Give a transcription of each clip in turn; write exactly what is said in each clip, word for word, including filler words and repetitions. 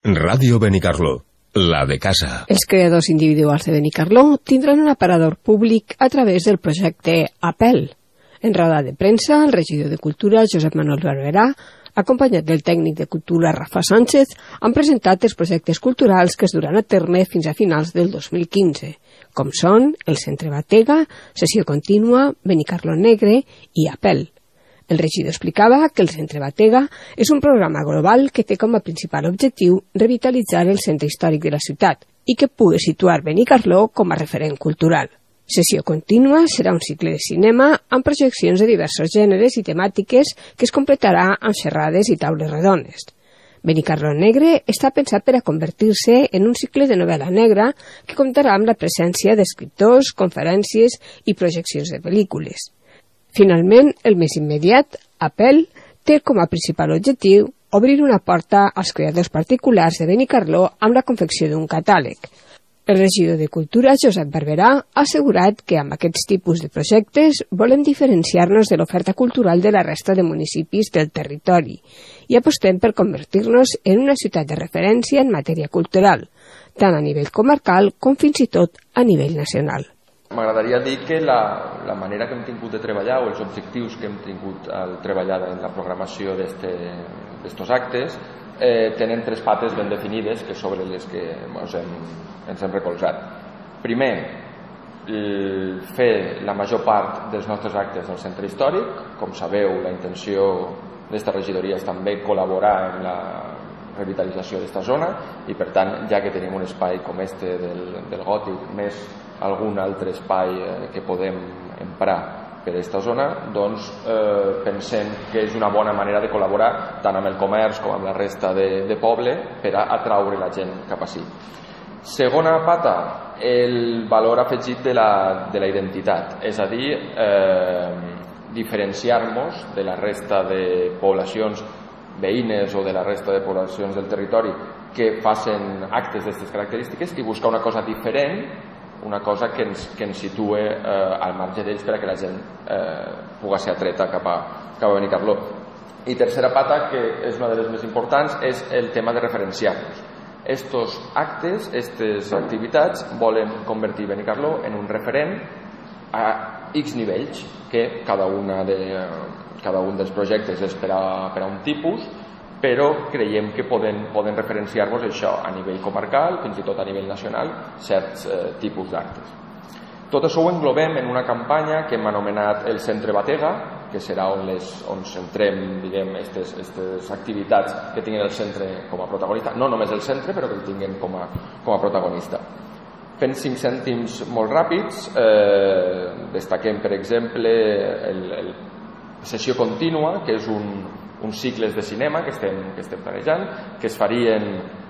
Ràdio Benicarló, la de casa. Els creadors individuals de Benicarló tindran un aparador públic a través del projecte Apel. En roda de premsa, el regidor de Cultura, Josep Manuel Barberà, acompanyat del tècnic de Cultura, Rafa Sánchez, han presentat els projectes culturals que es duran a terme fins a finals del dos mil quinze, com són el Centre Batega, Sessió Contínua, Benicarló Negre i Apel. El regidor explicava que el Centre Batega és un programa global que té com a principal objectiu revitalitzar el centre històric de la ciutat i que pugui situar Benicarló com a referent cultural. Sessió Contínua serà un cicle de cinema amb projeccions de diversos gèneres i temàtiques que es completarà amb xerrades i taules redones. Benicarló Negre està pensat per a convertir-se en un cicle de novel·la negra que comptarà amb la presència d'escriptors, conferències i projeccions de pel·lícules. Finalment, el més immediat, Apel, té com a principal objectiu obrir una porta als creadors particulars de Benicarló amb la confecció d'un catàleg. El regidor de Cultura, Josep Barberà, ha assegurat que amb aquests tipus de projectes volem diferenciar-nos de l'oferta cultural de la resta de municipis del territori i apostem per convertir-nos en una ciutat de referència en matèria cultural, tant a nivell comarcal com fins i tot a nivell nacional. M'agradaria dir que la, la manera que hem tingut de treballar o els objectius que hem tingut al treballar en la programació d'estos actes eh, tenen tres pates ben definides que sobre les que ens hem, ens hem recolzat. Primer, fer la major part dels nostres actes al centre històric. Com sabeu, la intenció d'esta regidoria és també col·laborar en la revitalització d'esta zona i, per tant, ja que tenim un espai com este del, del Gòtic, més algun altre espai eh, que podem emprar per aquesta zona, doncs eh, pensem que és una bona manera de col·laborar tant amb el comerç com amb la resta de, de poble per a atraure la gent cap ací. Segona pata, el valor afegit de la, de la identitat, és a dir, eh, diferenciar-nos de la resta de poblacions veïnes o de la resta de poblacions del territori que facin actes d'aquestes característiques i buscar una cosa diferent, una cosa que ens, que ens situe eh, al marge d'ells per a que la gent eh, pugui ser atreta cap a, cap a Benicarló. I tercera pata, que és una de les més importants, és el tema de referenciar-nos. Estos actes, aquestes activitats, volen convertir Benicarló en un referent a X nivells, que cada, una de, cada un dels projectes és per a, per a un tipus, però creiem que poden, poden referenciar-nos això a nivell comarcal, fins i tot a nivell nacional, certs eh, tipus d'actes. Tot això ho englobem en una campanya que hem anomenat el Centre Batega, que serà on, les, on centrem, diguem, estes, estes activitats que tinguin el centre com a protagonista, no només el centre, però que el tinguin com a, com a protagonista. Fent cinc cèntims molt ràpids, eh, destaquem, per exemple, el, el Sessió Contínua, que és un, uns cicles de cinema que estem, que estem planejant, que es farien,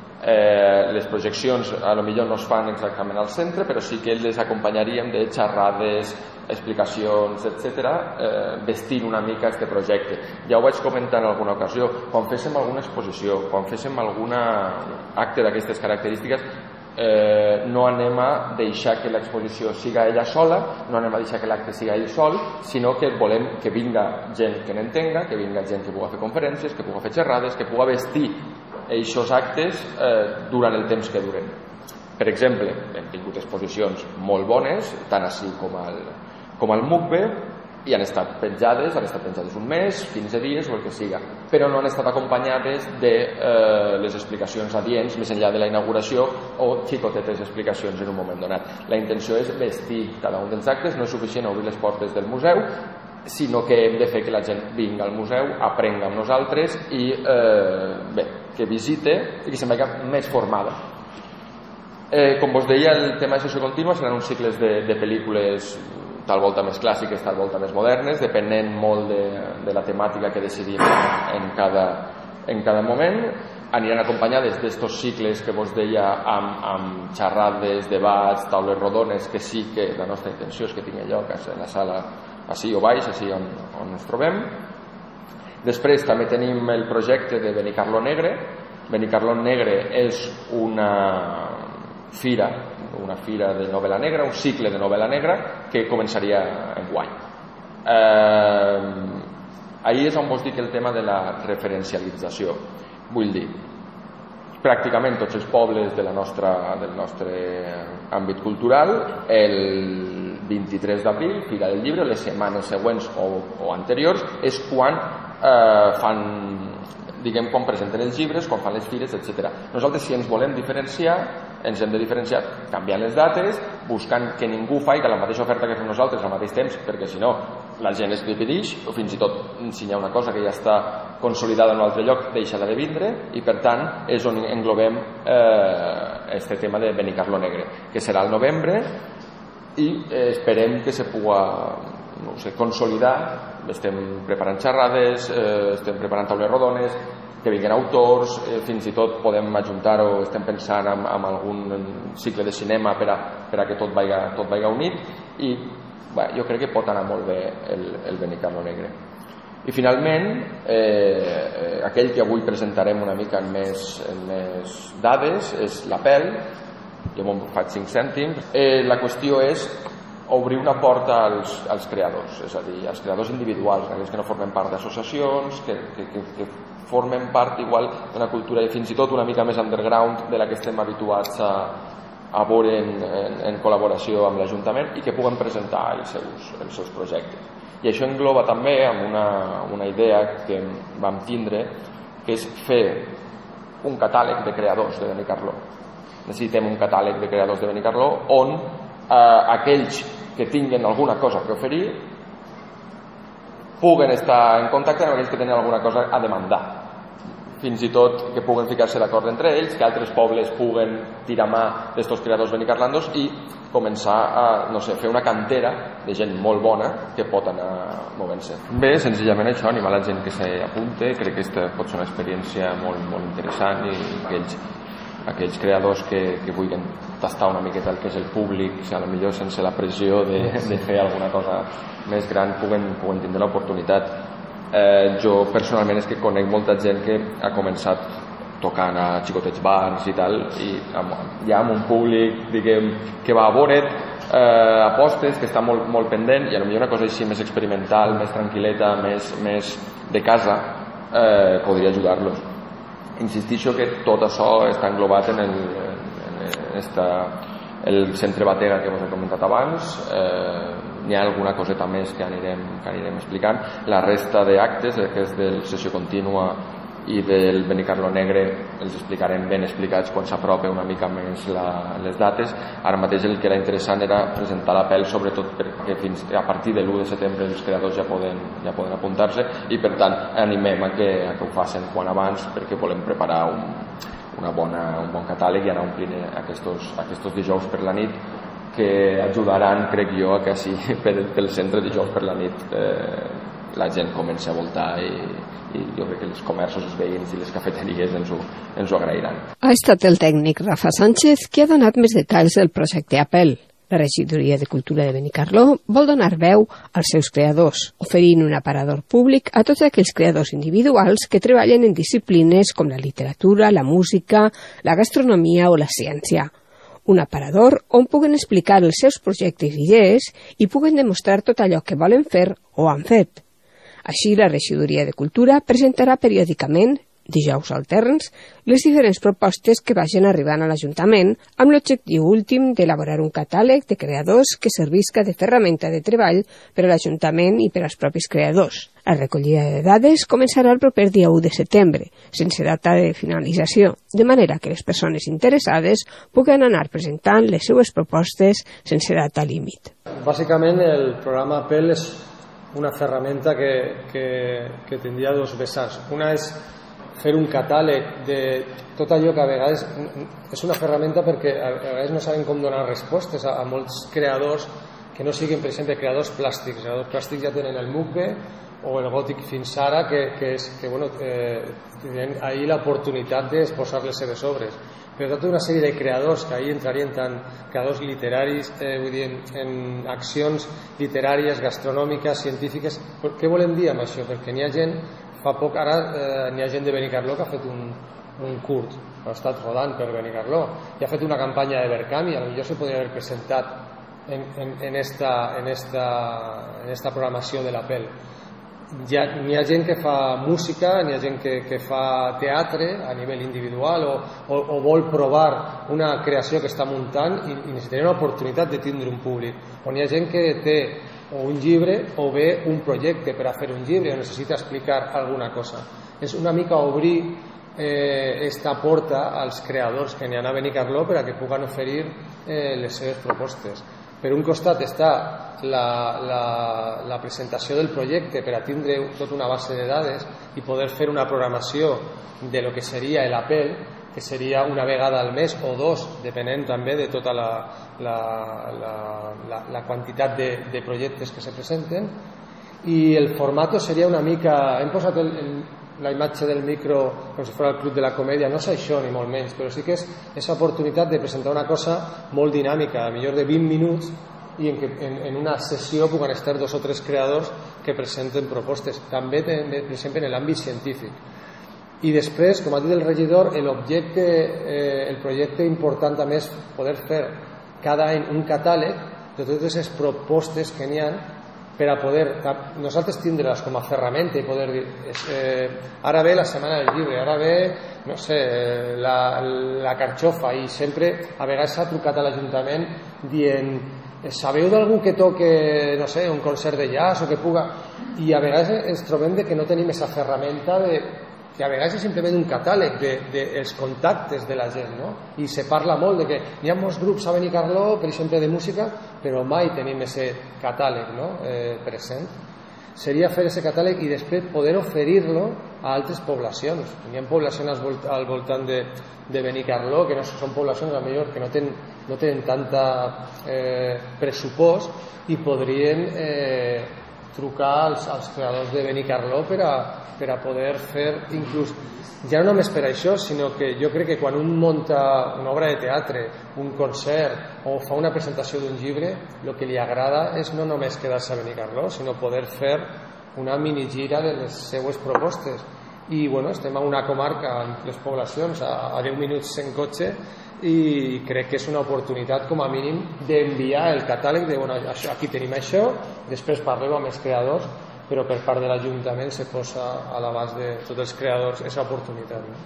eh, les projeccions a lo millor no es fan exactament al centre, però sí que les acompanyaríem de xerrades, explicacions, etcètera, eh, vestint una mica aquest projecte. Ja ho vaig comentar en alguna ocasió, quan féssim alguna exposició, quan féssim algun acte d'aquestes característiques, Eh, no anem a deixar que l'exposició siga ella sola, no anem a deixar que l'acte siga ell sol, sinó que volem que vinga gent que n'entenga, que vinga gent que pugui fer conferències, que pugui fer xerrades, que pugui vestir aquests actes eh, durant el temps que duren. Per exemple, hem tingut exposicions molt bones, tant així com al, com al MUCBE, i han estat penjades, han estat penjades un mes, quinze dies o el que siga, però no han estat acompanyades de eh, les explicacions adients més enllà de la inauguració o xicotetes explicacions en un moment donat. La intenció és vestir cada un dels actes, no és suficient obrir les portes del museu, sinó que hem de fer que la gent vingui al museu, aprenga amb nosaltres i eh, bé, que visite i que se'n vagi més formada. Eh, com vos deia, el tema de Sessió Contínua seran uns cicles de, de pel·lícules tal volta més clàssiques, tal volta més modernes, depenent molt de, de la temàtica que decidim en cada, en cada moment. Aniran acompanyades d'estos cicles que vos deia amb, amb xerrades, debats, taules rodones, que sí que la nostra intenció és que tingui lloc en la sala així o baix, així on, on ens trobem. Després també tenim el projecte de Benicarló Negre. Benicarló Negre és una fira, una fira de novel·la negra, un cicle de novel·la negra que començaria enguany. Eh, ahir és on vos dic el tema de la referencialització. Vull dir, pràcticament tots els pobles de la nostra, del nostre àmbit cultural. El vint-i-tres d'abril, Fira del Llibre, les setmanes següents o, o anteriors, és quan eh, fan, diguem, quan presenten els llibres, quan fan les fires, etcètera. Nosaltres, si ens volem diferenciar, ens hem de diferenciar canviant les dates, buscant que ningú faci la mateixa oferta que fem nosaltres al mateix temps, perquè si no la gent es divideix, o fins i tot si hi ha una cosa que ja està consolidada en un altre lloc deixa de vindre, i per tant és on englobem eh, este tema de Benicarló Negre, que serà al novembre, i eh, esperem que se pugui, no sé, consolidar. Estem preparant xerrades, eh, estem preparant taules rodones, que vinguin autors, eh, fins i tot podem ajuntar-ho, estem pensant en, en algun cicle de cinema per a, per a que tot vaiga, tot vaiga unit, i bé, jo crec que pot anar molt bé el, el Benicarló Negre. I finalment, eh, aquell que avui presentarem una mica en més, en més dades és l'Apel. Jo me'n faig cinc cèntims. Eh, la qüestió és obrir una porta als, als creadors, és a dir, als creadors individuals, aquells que no formen part d'associacions, que, que, que, que formen part igual d'una cultura i fins i tot una mica més underground de la que estem habituats a, a veure en, en, en col·laboració amb l'Ajuntament, i que puguen presentar els seus, els seus projectes. I això engloba també amb una, una idea que vam tindre, que és fer un catàleg de creadors de Benicarló. Necessitem un catàleg de creadors de Benicarló on eh, aquells que tinguin alguna cosa que oferir puguen estar en contacte amb aquells que tenen alguna cosa a demandar, fins i tot que puguen ficar-se d'acord entre ells, que altres pobles puguen tirar mà d'estos creadors benicarlandos i començar a, no sé, fer una cantera de gent molt bona que pot anar movent-se. Bé, senzillament això, animar la gent que s'apunte. Crec que aquesta pot ser una experiència molt, molt interessant, i aquells aquells creadors que, que vulguin tastar una miqueta el que és el públic, o sigui, a lo millor sense la pressió de, de fer alguna cosa més gran, puguen, puguen tindre l'oportunitat. Eh, jo personalment és que conec molta gent que ha començat tocant a xicotets bars i tal, i amb, ja amb un públic, diguem, que va a veure't, eh, apostes, que està molt, molt pendent, i a lo millor una cosa així més experimental, més tranquil·leta, més, més de casa, eh, podria ajudar-los. Insistixo que tot això està englobat en el, en esta, el centre Batega que us he comentat abans. Eh, n'hi ha alguna coseta més que anirem, que anirem explicant. La resta d'actes, que és de sessió contínua i del Benicarló Negre, els explicarem ben explicats quan s'apropi una mica més la, les dates. Ara mateix el que era interessant era presentar l'Apel, sobretot perquè fins a partir de l'u de setembre els creadors ja poden, ja poden apuntar-se, i per tant animem a que, a que ho facin quan abans, perquè volem preparar un, una bona, un bon catàleg i anar omplint aquests, aquests dijous per la nit, que ajudaran, crec jo, a que així pel centre dijous per la nit eh, la gent comença a voltar, i, i jo crec que els comerços, els veïns i les cafeteries ens ho, ens ho agrairan. Ha estat el tècnic Rafa Sánchez qui ha donat més detalls del projecte Apel. La Regidoria de Cultura de Benicarló vol donar veu als seus creadors, oferint un aparador públic a tots aquells creadors individuals que treballen en disciplines com la literatura, la música, la gastronomia o la ciència. Un aparador on puguen explicar els seus projectes i idees i puguen demostrar tot allò que volen fer o han fet. Així, la Regidoria de Cultura presentarà periòdicament, dijous alterns, les diferents propostes que vagin arribant a l'Ajuntament amb l'objectiu últim d'elaborar un catàleg de creadors que servisca de ferramenta de treball per a l'Ajuntament i per als propis creadors. La recollida de dades començarà el proper dia u de setembre, sense data de finalització, de manera que les persones interessades puguen anar presentant les seues propostes sense data límit. Bàsicament, el programa Apel és una ferramenta que, que, que tindria dos vessants. Una és fer un catàleg de tot allò que a vegades és una ferramenta perquè a vegades no saben com donar respostes a, a molts creadors que no siguin, per exemple, creadors plàstics. Els creadors plàstics ja tenen el Mucbe o el Gòtic fins ara, que, que, és, que bueno, eh, tenen ahir l'oportunitat d'exposar les seves obres. Però tota una sèrie de creadors que ahir entrarien tant creadors literaris, eh, vull dir, en, en accions literàries, gastronòmiques, científiques. Què volem dir amb això? Perquè n'hi ha gent, fa poc ara eh, n'hi ha gent de Benicarló que ha fet un, un curt, ha estat rodant per Benicarló, i ha fet una campanya de Verkami, a lo millor se podria haver presentat en, en, en, esta, en, esta, en esta programació de l'Apel. hi ha, hi ha gent que fa música, hi ha gent que, que fa teatre a nivell individual o, o, o vol provar una creació que està muntant i, i necessitaria una oportunitat de tindre un públic. On hi ha gent que té o un llibre o bé un projecte per a fer un llibre o necessita explicar alguna cosa. És una mica obrir eh, esta porta als creadors que n'hi ha a Benicarló per a que puguen oferir eh, les seves propostes. Per un costat està la, la, la presentació del projecte per a tindre tota una base de dades i poder fer una programació de lo que seria l'Apel, que seria una vegada al mes o dos, depenent també de tota la, la, la, la, la quantitat de, de projectes que se presenten. I el formato seria una mica... Hem posat el, el, la imatge del micro com si fos el Club de la Comèdia, no és això ni molt menys, però sí que és aquesta oportunitat de presentar una cosa molt dinàmica, a millor de vint minuts, i en, que, en, en una sessió puguen estar dos o tres creadors que presenten propostes, també per exemple en l'àmbit científic. I després, com ha dit el regidor, l'objecte, eh, el projecte important també és poder fer cada any un catàleg de totes les propostes que n'hi ha per a poder nosaltres tindre-les com a ferramenta i poder dir eh, ara ve la setmana del llibre, ara ve no sé, la, la carxofa, i sempre a vegades s'ha trucat a l'Ajuntament dient sabeu d'algú que toque no sé, un concert de jazz o que puga, i a vegades ens trobem de que no tenim aquesta ferramenta de, que a vegades és simplement un catàleg dels de, de contactes de la gent, no? I se parla molt de que hi ha molts grups a Benicarló, per exemple de música, però mai tenim aquest catàleg, no? eh, present. Seria fer aquest catàleg i després poder oferir-lo a altres poblacions. Hi ha poblacions al voltant de, de Benicarló que no són poblacions a millor que no tenen, no tenen tanta eh, pressupost i podrien eh, trucar als, als creadors de Benicarló per a, per a poder fer inclús, ja no només per això, sinó que jo crec que quan un munta una obra de teatre, un concert o fa una presentació d'un llibre, el que li agrada és no només quedar-se a Benicarló, sinó poder fer una mini gira de les seues propostes. I bueno, estem a una comarca amb les poblacions a, a deu minuts en cotxe i crec que és una oportunitat com a mínim d'enviar el catàleg de bueno, això, aquí tenim això, després parleu amb els creadors, però per part de l'Ajuntament se posa a l'abast de tots els creadors aquesta oportunitat, no?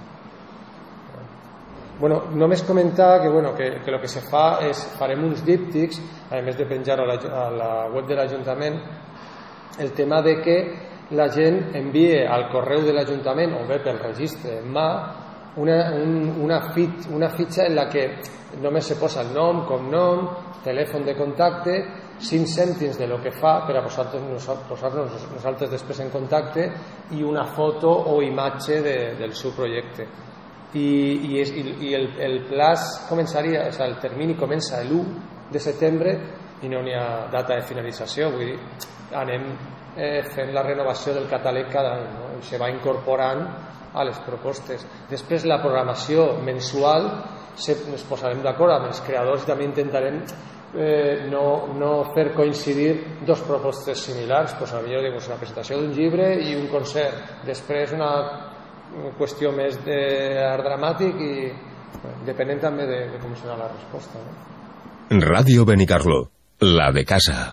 Bueno, només comentar que, bueno, que, que el que se fa és farem uns díptics, a més de penjar a la, a la web de l'Ajuntament, el tema de que la gent envie al correu de l'Ajuntament o bé pel registre en mà una, un, una, fit, una fitxa en la que només se posa el nom, cognom, telèfon de contacte, cinc cèntims de lo que fa per a posar-nos nosaltres, nosaltres després en contacte i una foto o imatge de, del seu projecte. I, i, és, i, i el, el plaç començaria, o sigui, el termini comença l'u de setembre i no n'hi ha data de finalització, vull dir, anem eh, fent la renovació del catàleg cada any, no? I se va incorporant a les propostes. Després la programació mensual se, ens posarem d'acord amb els creadors i també intentarem eh, no, no fer coincidir dos propostes similars, pues, a millor pues, una presentació d'un llibre i un concert, després una qüestió més d'art dramàtic i bueno, depenent també de, de com serà la resposta, no? Ràdio Benicarló, la de casa.